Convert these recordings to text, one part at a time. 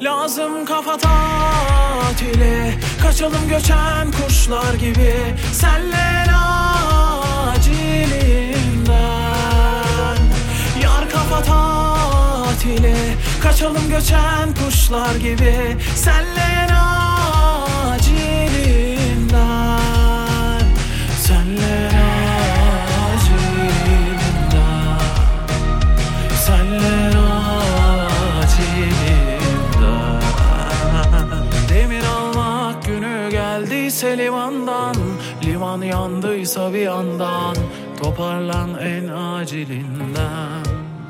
Lazım kafa tatili, kaçalım göçen kuşlar gibi, senle acilinden. Yar kafa tatili, kaçalım göçen kuşlar gibi, senle acilinden. Senle acilinden. Senle acilinden. Demir almak günü geldiyse limandan, liman yandıysa bir yandan, toparlan en acilinden.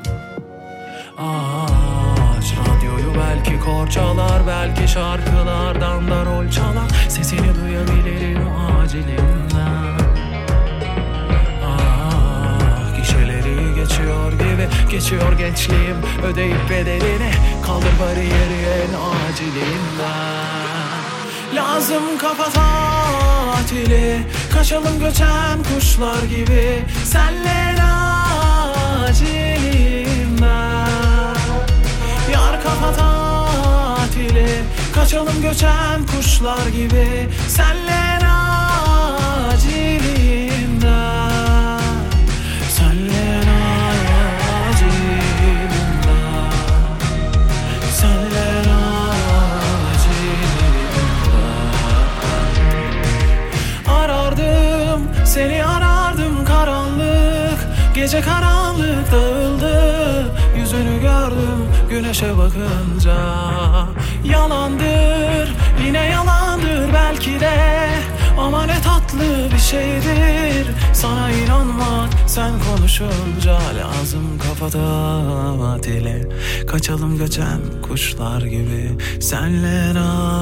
Aç radyoyu, belki kor çalar, belki şarkılardan da rol çalar, sesini duyabilirim acilinden. Gişeleri geçiyor gibi, geçiyor gençliğim, ödeyip bedelini, kaldır bariyeri en acilinden. Lazım kafa tatili, kaçalım göçen kuşlar gibi, senle acilinden. Yar kafa tatili, kaçalım göçen kuşlar gibi, senle acilinden. Senle acilinden. Senle acilinden. Seni arardım karanlık, gece karanlık dağıldı, yüzünü gördüm güneşe bakınca. Yalandır, yine yalandır belki de, ama ne tatlı bir şeydir sana inanmak sen konuşunca. Lazım kafa tatili, kaçalım göçen kuşlar gibi, senle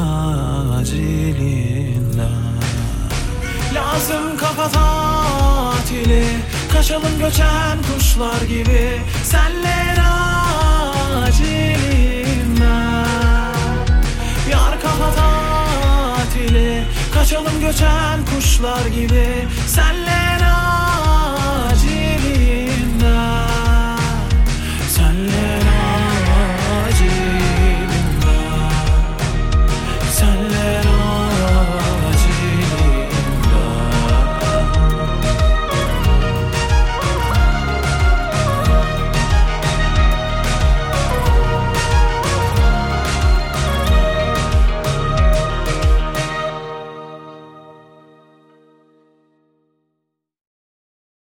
acilinden. Lazım kafa tatili, kaçalım göçen kuşlar gibi, senle acilinden. Yar kafa tatili, kaçalım göçen kuşlar gibi, senle